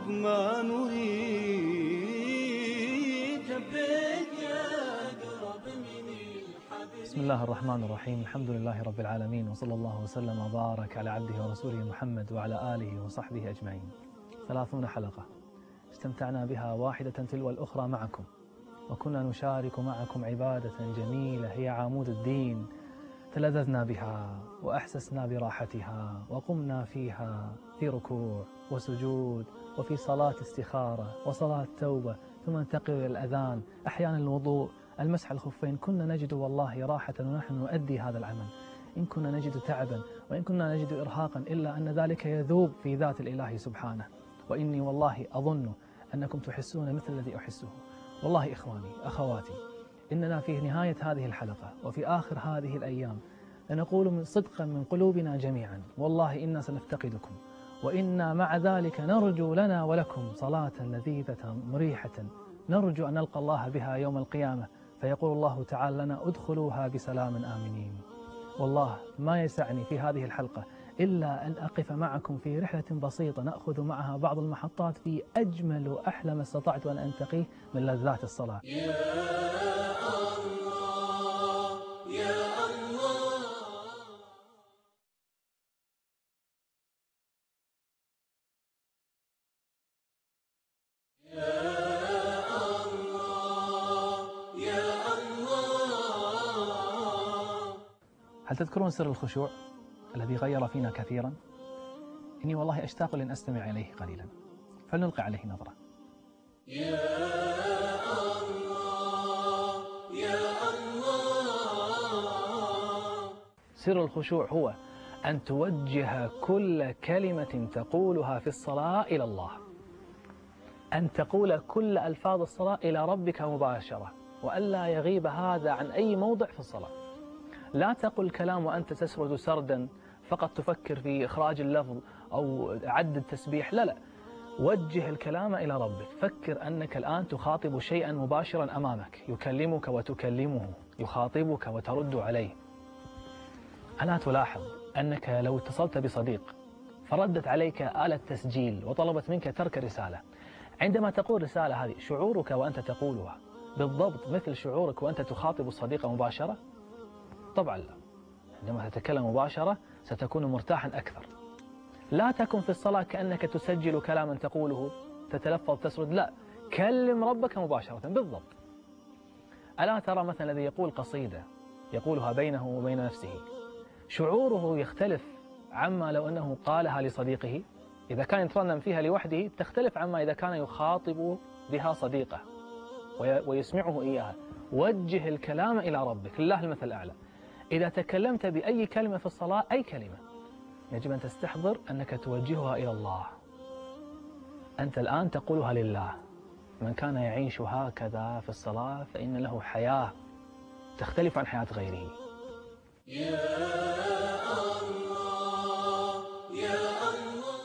نطلب ما نريد لبيك يا أقرب من الحبيب. بسم الله الرحمن الرحيم. الحمد لله رب العالمين، وصلى الله وسلم وبارك على عبده ورسوله محمد وعلى آله وصحبه أجمعين. 30 حلقة استمتعنا بها واحدة تلو الأخرى معكم، وكنا نشارك معكم عبادة جميلة هي عمود الدين، تلذذنا بها وأحسسنا براحتها، وقمنا فيها في ركوع وسجود، وفي صلاة استخارة وصلاة توبة، ثم ننتقل إلى الأذان، أحيانا الوضوء، المسح الخفين. كنا نجد والله راحة ونحن نؤدي هذا العمل. إن كنا نجد تعبا وإن كنا نجد إرهاقا، إلا أن ذلك يذوب في ذات الإله سبحانه. وإني والله أظن أنكم تحسون مثل الذي أحسه. والله إخواني أخواتي، إننا في نهاية هذه الحلقة وفي آخر هذه الأيام لنقول من صدقا من قلوبنا جميعا، والله إنا سنفتقدكم، وإنا مع ذلك نرجو لنا ولكم صلاة لذيذة مريحة نرجو أن نلقى الله بها يوم القيامة، فيقول الله تعالى لنا ادخلوها بسلام آمنين. والله ما يسعني في هذه الحلقة إلا أن أقف معكم في رحلة بسيطة نأخذ معها بعض المحطات في أجمل وأحلى ما استطعت أن أنتقيه من لذات الصلاة. هل تذكرون سر الخشوع الذي غير فينا كثيرا؟ إني والله أشتاق لأن أستمع إليه قليلا، فلنلقي عليه نظرة. يا الله يا الله. سر الخشوع هو أن توجه كل كلمة تقولها في الصلاة إلى الله، أن تقول كل ألفاظ الصلاة إلى ربك مباشرة، وألا يغيب هذا عن أي موضع في الصلاة. لا تقل كلام وأنت تسرد سردا فقط تفكر في إخراج اللفظ أو عد التسبيح، لا، وجه الكلام إلى ربك. فكر أنك الآن تخاطب شيئا مباشرا أمامك، يكلمك وتكلمه، يخاطبك وترد عليه. ألا تلاحظ أنك لو اتصلت بصديق فردت عليك آلة تسجيل وطلبت منك ترك رسالة، عندما تقول رسالة هذه شعورك وأنت تقولها بالضبط مثل شعورك وأنت تخاطب الصديق مباشرة؟ طبعا لا. عندما تتكلم مباشرة ستكون مرتاحا أكثر. لا تكن في الصلاة كأنك تسجل كلاما تقوله تتلفظ تسرد، لا، كلم ربك مباشرة بالضبط. ألا ترى مثلا الذي يقول قصيدة يقولها بينه وبين نفسه، شعوره يختلف عما لو أنه قالها لصديقه. إذا كان يترنم فيها لوحده تختلف عما إذا كان يخاطب بها صديقه ويسمعه إياها. وجه الكلام إلى ربك، لله المثل الأعلى. إذا تكلمت بأي كلمة في الصلاة، أي كلمة، يجب أن تستحضر أنك توجهها إلى الله. أنت الآن تقولها لله. من كان يعيش هكذا في الصلاة فإن له حياة تختلف عن حياة غيره. يا الله يا الله.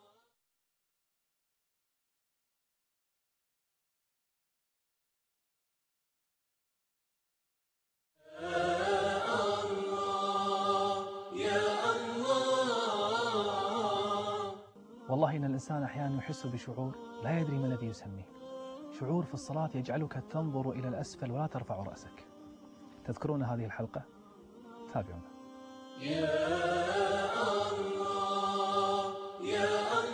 والله إن الإنسان أحيانا يحس بشعور لا يدري ما الذي يسميه. شعور في الصلاة يجعلك تنظر إلى الأسفل ولا ترفع رأسك. تذكرون هذه الحلقة؟ تابعونا. يا الله يا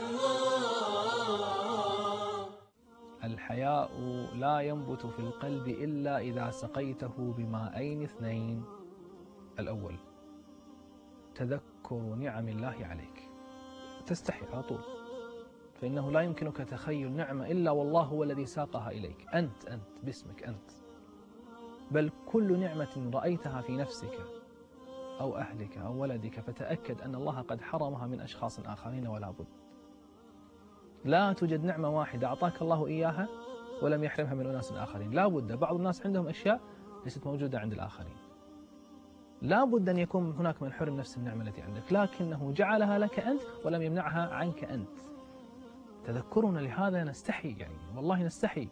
الله. الحياء لا ينبت في القلب إلا إذا سقيته بماءين اثنين. الأول تذكر نعم الله عليك، تستحي على طول، فإنه لا يمكنك تخيل نعمة إلا والله هو الذي ساقها إليك. أنت باسمك أنت. بل كل نعمة رأيتها في نفسك أو أهلك أو ولدك فتأكد أن الله قد حرمها من أشخاص آخرين، ولا بد. لا توجد نعمة واحدة أعطاك الله إياها ولم يحرمها من أناس آخرين. لا بد. بعض الناس عندهم أشياء ليست موجودة عند الآخرين. لا بد أن يكون هناك من حرم نفس النعمة التي عندك، لكنه جعلها لك أنت ولم يمنعها عنك أنت. تذكرنا لهذا نستحي، يعني والله نستحي.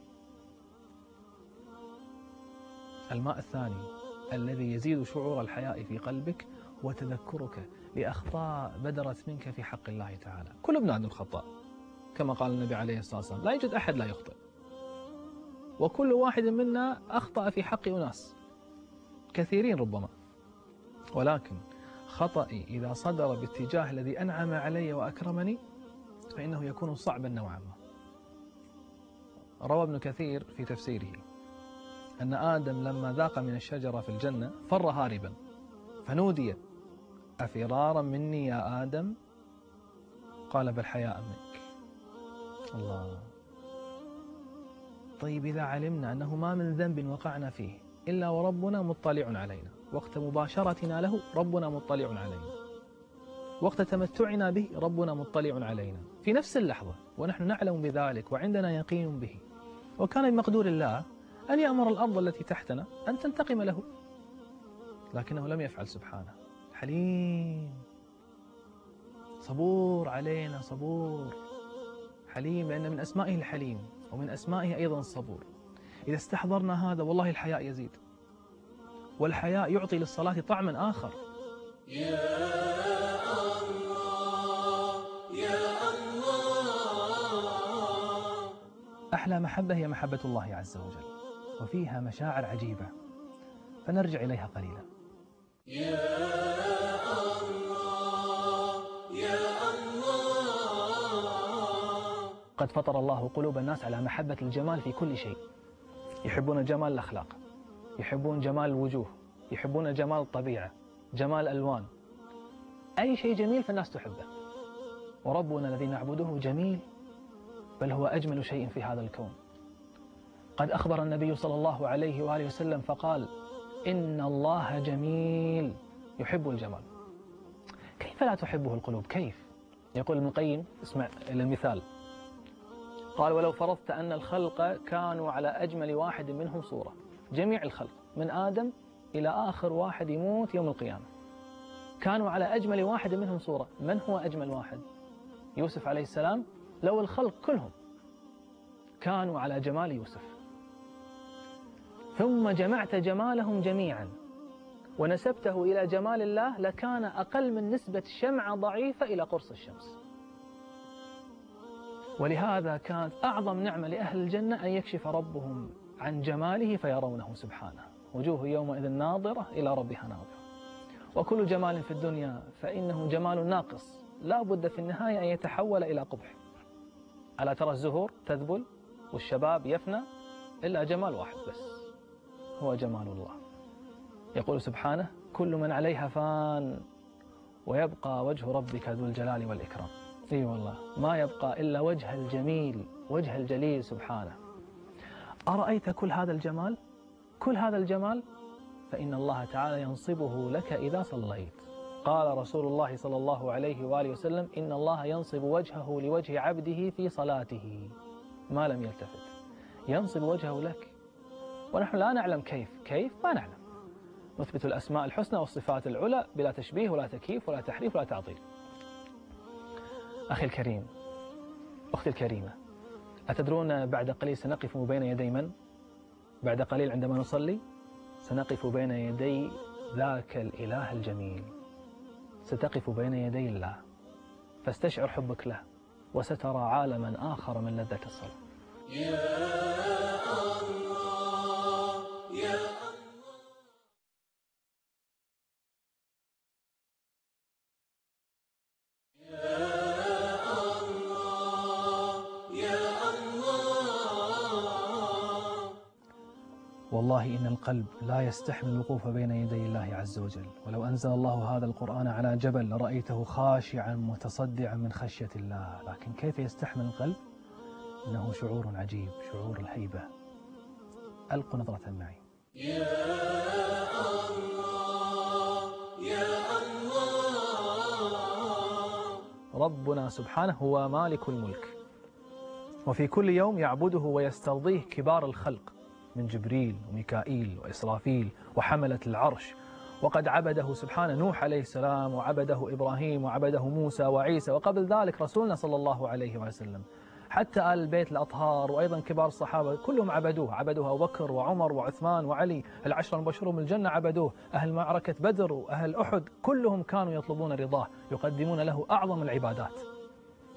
الماء الثاني الذي يزيد شعور الحياء في قلبك هو تذكرك لأخطاء بدرت منك في حق الله تعالى. كل ابن عندنا خطأ، كما قال النبي عليه الصلاة والسلام: لا يوجد أحد لا يخطئ، وكل واحد منا أخطأ في حق أناس كثيرين ربما، ولكن خطأي إذا صدر باتجاه الذي أنعم علي وأكرمني فإنه يكون صعبا نوعا ما. روى ابن كثير في تفسيره أن آدم لما ذاق من الشجرة في الجنة فر هاربا، فنودي: أفرارا مني يا آدم؟ قال: بل حياء منك. الله. طيب إذا علمنا أنه ما من ذنب وقعنا فيه إلا وربنا مطلع علينا، وقت مباشرتنا له ربنا مطلع علينا، وقت تمتعنا به ربنا مطلع علينا في نفس اللحظة، ونحن نعلم بذلك وعندنا يقين به، وكان بمقدور الله أن يأمر الأرض التي تحتنا أن تنتقم له، لكنه لم يفعل سبحانه. حليم، صبور علينا، صبور حليم، لأن من أسمائه الحليم ومن أسمائه أيضا الصبور. إذا استحضرنا هذا والله الحياء يزيد، والحياء يعطي للصلاة طعما آخر. يا الله يا الله. أحلى محبة هي محبة الله عز وجل، وفيها مشاعر عجيبة، فنرجع إليها قليلا. يا الله يا الله. قد فطر الله قلوب الناس على محبة الجمال في كل شيء، يحبون جمال الأخلاق، يحبون جمال الوجوه، يحبون جمال الطبيعة، جمال الألوان، أي شيء جميل فالناس تحبه. وربنا الذي نعبده جميل، بل هو أجمل شيء في هذا الكون. قد أخبر النبي صلى الله عليه وآله وسلم فقال: إن الله جميل يحب الجمال. كيف لا تحبه القلوب؟ كيف؟ يقول ابن القيم، اسمع المثال، قال: ولو فرضت أن الخلق كانوا على أجمل واحد منهم صورة، جميع الخلق من آدم إلى آخر واحد يموت يوم القيامة، كانوا على أجمل واحد منهم صورة. من هو أجمل واحد؟ يوسف عليه السلام. لو الخلق كلهم كانوا على جمال يوسف، ثم جمعت جمالهم جميعا ونسبته إلى جمال الله، لكان أقل من نسبة شمعة ضعيفة إلى قرص الشمس. ولهذا كانت أعظم نعمة لأهل الجنة أن يكشف ربهم عن جماله فيرونه سبحانه، وجوه يومئذ ناظرة إلى ربها ناظرة. وكل جمال في الدنيا فإنه جمال ناقص، لا بد في النهاية أن يتحول إلى قبح. ألا ترى الزهور تذبل والشباب يفنى، إلا جمال واحد بس، هو جمال الله. يقول سبحانه: كل من عليها فان ويبقى وجه ربك ذو الجلال والإكرام. اي والله، ما يبقى إلا وجه الجميل، وجه الجليل سبحانه. أرأيت كل هذا الجمال؟ كل هذا الجمال فإن الله تعالى ينصبه لك إذا صليت. قال رسول الله صلى الله عليه وآله وسلم: إن الله ينصب وجهه لوجه عبده في صلاته ما لم يلتفت، ينصب وجهه لك. ونحن لا نعلم كيف ما نعلم. نثبت الأسماء الحسنى والصفات العلى بلا تشبيه ولا تكييف ولا تحريف ولا تعطيل. أخي الكريم، أختي الكريمة، أتدرون بعد قليل سنقف بين يدي من؟ بعد قليل عندما نصلي سنقف بين يدي ذاك الإله الجميل، ستقف بين يدي الله، فاستشعر حبك له وسترى عالما آخر من لذة الصلاة. يا الله يا والله إن القلب لا يستحمل الوقوف بين يدي الله عز وجل، ولو أنزل الله هذا القرآن على جبل لرأيته خاشعا متصدعا من خشية الله، لكن كيف يستحمل القلب؟ إنه شعور عجيب، شعور الهيبة. ألقوا نظرة معي. يا الله يا الله. ربنا سبحانه هو مالك الملك، وفي كل يوم يعبده ويسترضيه كبار الخلق من جبريل وميكائيل وإسرافيل وحملة العرش. وقد عبده سبحانه نوح عليه السلام، وعبده إبراهيم، وعبده موسى وعيسى، وقبل ذلك رسولنا صلى الله عليه وسلم، حتى آل البيت الأطهار وأيضا كبار الصحابة كلهم عبدوه. عبدوه أبو بكر وعمر وعثمان وعلي، العشرة المبشرون بالجنة عبدوه، أهل معركة بدر وأهل أحد كلهم كانوا يطلبون رضاه، يقدمون له أعظم العبادات.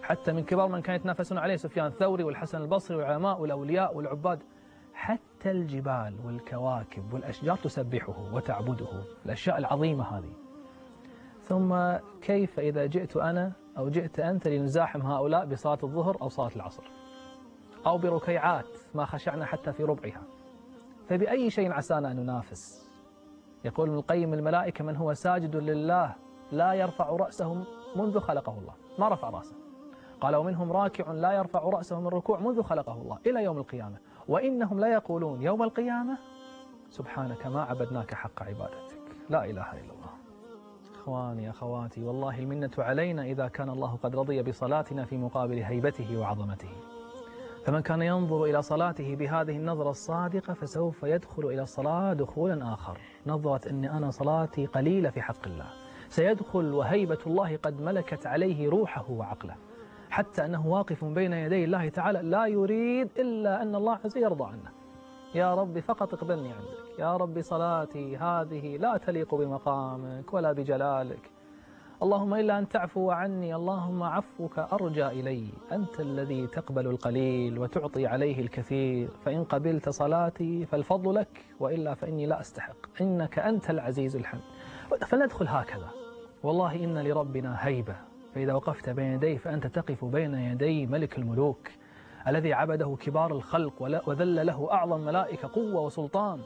حتى من كبار من كانوا يتنافسون عليه سفيان الثوري والحسن البصري والعلماء والأولياء والعباد. حتى الجبال والكواكب والأشجار تسبحه وتعبده، الأشياء العظيمة هذه. ثم كيف إذا جئت أنا أو جئت أنت لنزاحم هؤلاء بصلاة الظهر أو صلاة العصر أو بركيعات ما خشعنا حتى في ربعها، فبأي شيء عسانا أن ننافس؟ يقول ابن القيم: الملائكة من هو ساجد لله لا يرفع رأسه منذ خلقه الله، ما رفع رأسه. قال: ومنهم راكع لا يرفع رأسه من الركوع منذ خلقه الله إلى يوم القيامة، وإنهم لا يقولون يوم القيامة: سبحانك ما عبدناك حق عبادتك. لا إله إلا الله. إخواني أخواتي، والله المنة علينا إذا كان الله قد رضي بصلاتنا في مقابل هيبته وعظمته. فمن كان ينظر إلى صلاته بهذه النظرة الصادقة فسوف يدخل إلى الصلاة دخولا آخر، نظرة أن أنا صلاتي قليلة في حق الله. سيدخل وهيبة الله قد ملكت عليه روحه وعقله، حتى أنه واقف بين يدي الله تعالى لا يريد إلا أن الله عز وجل يرضى عنه. يا رب فقط اقبلني عندك، يا رب صلاتي هذه لا تليق بمقامك ولا بجلالك، اللهم إلا أن تعفو عني، اللهم عفوك أرجى إلي، أنت الذي تقبل القليل وتعطي عليه الكثير، فإن قبلت صلاتي فالفضل لك، وإلا فإني لا أستحق، إنك أنت العزيز الحميد. فلندخل هكذا، والله إن لربنا هيبة، فإذا وقفت بين يديه فأنت تقف بين يدي ملك الملوك الذي عبده كبار الخلق وذل له أعظم ملائكة قوة وسلطان.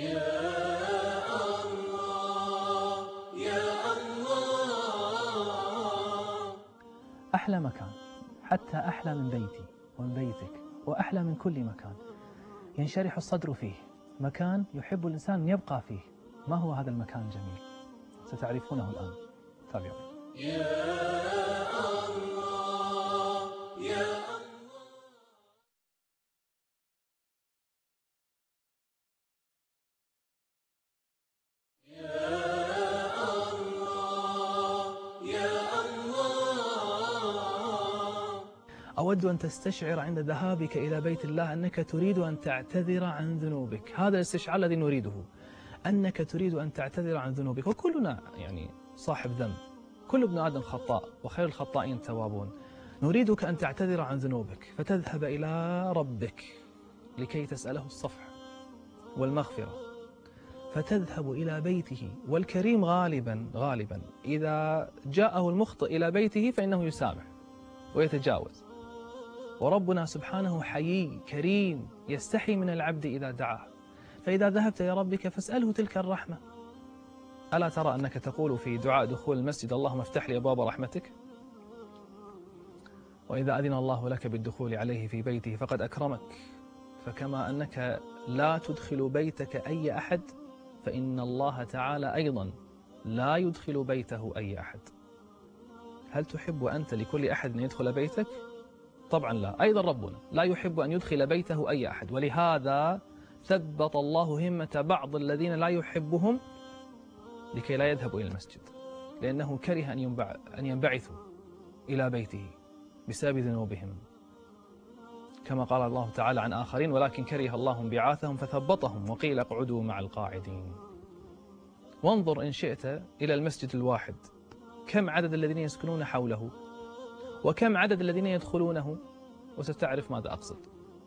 أحلى مكان، حتى أحلى من بيتي ومن بيتك، وأحلى من كل مكان ينشرح الصدر فيه، مكان يحب الإنسان أن يبقى فيه. ما هو هذا المكان الجميل؟ ستعرفونه الآن، تابعوني. أود أن تستشعر عند ذهابك إلى بيت الله أنك تريد أن تعتذر عن ذنوبك. هذا الاستشعار الذي نريده، أنك تريد أن تعتذر عن ذنوبك. وكلنا يعني صاحب ذنب، كل ابن آدم خطاء وخير الخطائين التوابون. نريدك أن تعتذر عن ذنوبك، فتذهب إلى ربك لكي تسأله الصفح والمغفرة، فتذهب إلى بيته. والكريم غالبا إذا جاءه المخطئ إلى بيته فإنه يسامح ويتجاوز. وربنا سبحانه حيي كريم يستحي من العبد إذا دعاه. فإذا ذهبت إلى ربك فاسأله تلك الرحمة. ألا ترى أنك تقول في دعاء دخول المسجد: اللهم افتح لي أبواب رحمتك؟ وإذا أذن الله لك بالدخول عليه في بيته فقد أكرمك. فكما أنك لا تدخل بيتك أي أحد، فإن الله تعالى أيضا لا يدخل بيته أي أحد. هل تحب أنت لكل أحد أن يدخل بيتك؟ طبعا لا. أيضا ربنا لا يحب أن يدخل بيته أي أحد، ولهذا ثبت الله همة بعض الذين لا يحبهم لكي لا يذهبوا إلى المسجد، لأنه كره أن ينبعثوا إلى بيته بسبب ذنوبهم، كما قال الله تعالى عن آخرين: ولكن كره الله انبعاثهم فثبطهم وقيل اقعدوا مع القاعدين. وانظر إن شئت إلى المسجد الواحد، كم عدد الذين يسكنون حوله وكم عدد الذين يدخلونه، وستعرف ماذا أقصد.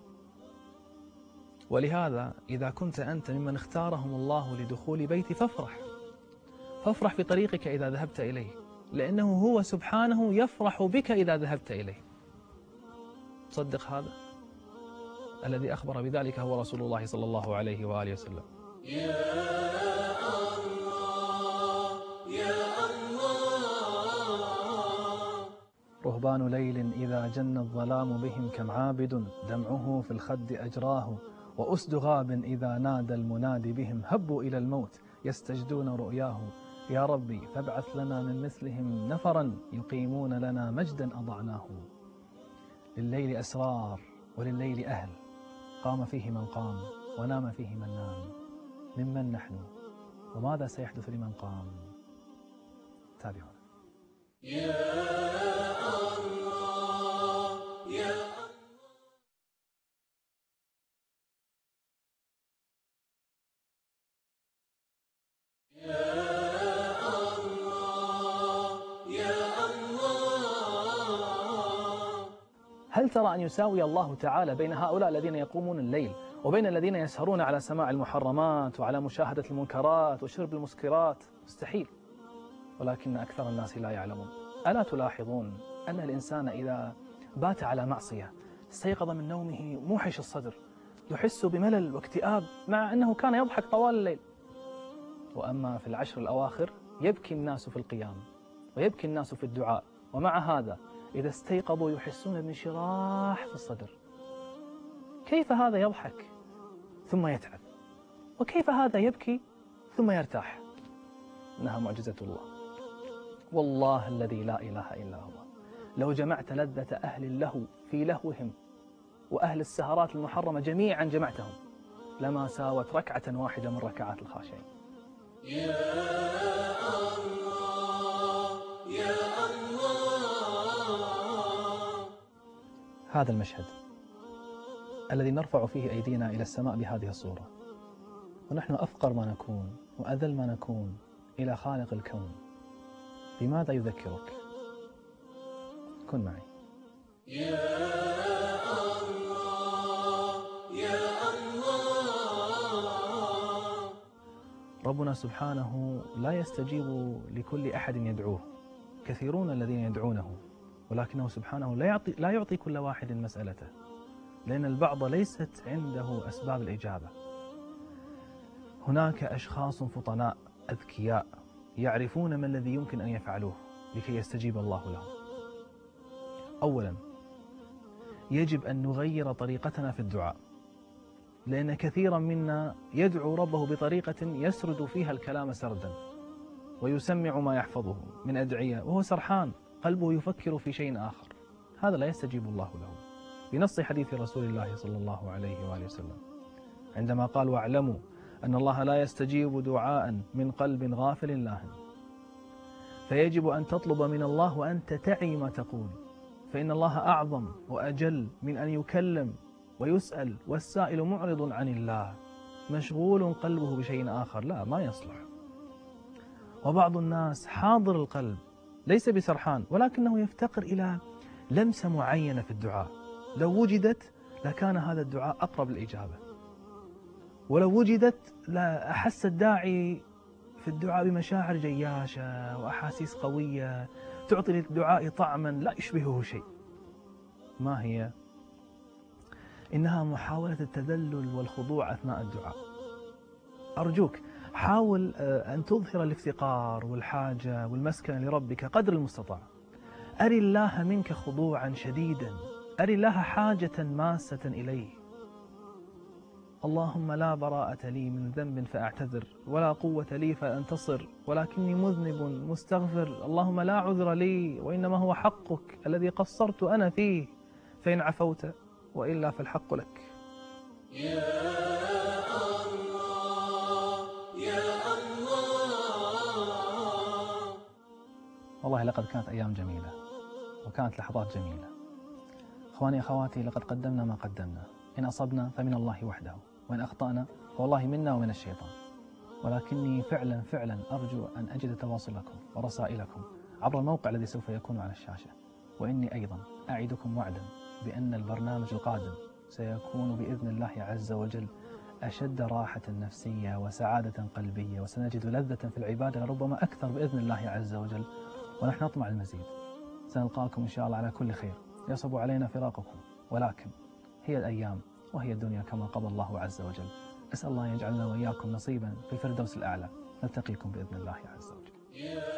ولهذا إذا كنت أنت ممن اختارهم الله لدخول بيتي فافرح بطريقك إذا ذهبت إليه، لأنه هو سبحانه يفرح بك إذا ذهبت إليه. تصدق هذا؟ الذي أخبر بذلك هو رسول الله صلى الله عليه وآله وسلم. رهبان ليل إذا جن الظلام بهم كم عابد دمعه في الخد أجراه، وأسد غاب إذا نادى المنادي بهم هبوا إلى الموت يستجدون رؤياه. يا ربي فابعث لنا من مثلهم نفرا يقيمون لنا مجدا أضعناه. لليل أسرار ولليل أهل، قام فيه من قام ونام فيه من نام. ممن نحن وماذا سيحدث لمن قام؟ تابعونا. هل ترى أن يساوي الله تعالى بين هؤلاء الذين يقومون الليل وبين الذين يسهرون على سماع المحرمات وعلى مشاهدة المنكرات وشرب المسكرات؟ مستحيل. ولكن أكثر الناس لا يعلمون. ألا تلاحظون أن الإنسان إذا بات على معصية استيقظ من نومه موحش الصدر، يحس بملل واكتئاب مع أنه كان يضحك طوال الليل. وأما في العشر الأواخر يبكي الناس في القيام ويبكي الناس في الدعاء، ومع هذا إذا استيقظوا يحسون بانشراح في الصدر. كيف هذا يضحك ثم يتعب؟ وكيف هذا يبكي ثم يرتاح؟ إنها معجزة الله. والله الذي لا إله إلا هو، لو جمعت لذة أهل اللهو في لهوهم وأهل السهرات المحرمة جميعا جمعتهم لما ساوت ركعة واحدة من ركعات الخاشعين. يا الله يا الله. هذا المشهد الذي نرفع فيه أيدينا إلى السماء بهذه الصورة ونحن أفقر ما نكون وأذل ما نكون إلى خالق الكون، بماذا يذكرك؟ كن معي. يا الله يا الله. ربنا سبحانه لا يستجيب لكل أحد يدعوه، كثيرون الذين يدعونه، ولكنه سبحانه لا يعطي كل واحد مسألته، لأن البعض ليست عنده أسباب الإجابة. هناك أشخاص فطناء أذكياء يعرفون ما الذي يمكن أن يفعلوه لكي يستجيب الله لهم. أولا، يجب أن نغير طريقتنا في الدعاء، لأن كثيرا منا يدعو ربه بطريقة يسرد فيها الكلام سردا ويسمع ما يحفظه من أدعية وهو سرحان، قلبه يفكر في شيء آخر، هذا لا يستجيب الله له. بنص حديث رسول الله صلى الله عليه وآله وسلم عندما قال: واعلموا أن الله لا يستجيب دعاء من قلب غافل لاهٍ. فيجب أن تطلب من الله وأنت تعي ما تقول، فإن الله أعظم وأجل من أن يكلم ويسأل والسائل معرض عن الله مشغول قلبه بشيء آخر، لا، ما يصلح. وبعض الناس حاضر القلب ليس بسرحان، ولكنه يفتقر إلى لمسة معينة في الدعاء، لو وجدت لكان هذا الدعاء أقرب للإجابة، ولو وجدت لأحس الداعي في الدعاء بمشاعر جياشة وأحاسيس قوية تعطي للدعاء طعما لا يشبهه شيء. ما هي؟ إنها محاولة التذلل والخضوع أثناء الدعاء. أرجوك حاول أن تظهر الافتقار والحاجة والمسكنة لربك قدر المستطاع. أري الله منك خضوعا شديدا، أري الله حاجة ماسة إليه. اللهم لا براءة لي من ذنب فأعتذر، ولا قوة لي فأنتصر، ولكني مذنب مستغفر. اللهم لا عذر لي، وإنما هو حقك الذي قصرت أنا فيه، فإن عفوت وإلا فالحق لك. يا الله يا الله. والله لقد كانت أيام جميلة وكانت لحظات جميلة. أخواني أخواتي، لقد قدمنا ما قدمنا، إن أصبنا فمن الله وحده، وإن أخطأنا فوالله منا ومن الشيطان. ولكني فعلا أرجو أن أجد تواصلكم ورسائلكم عبر الموقع الذي سوف يكون على الشاشة. وإني أيضا أعدكم وعدا بأن البرنامج القادم سيكون بإذن الله عز وجل أشد راحة نفسية وسعادة قلبية، وسنجد لذة في العبادة لربما أكثر بإذن الله عز وجل، ونحن نطمع المزيد. سنلقاكم إن شاء الله على كل خير. يصعب علينا فراقكم، ولكن هي الأيام وهي الدنيا كما قضى الله عز وجل. أسأل الله يجعلنا وإياكم نصيبا في الفردوس الأعلى. نلتقيكم بإذن الله عز وجل.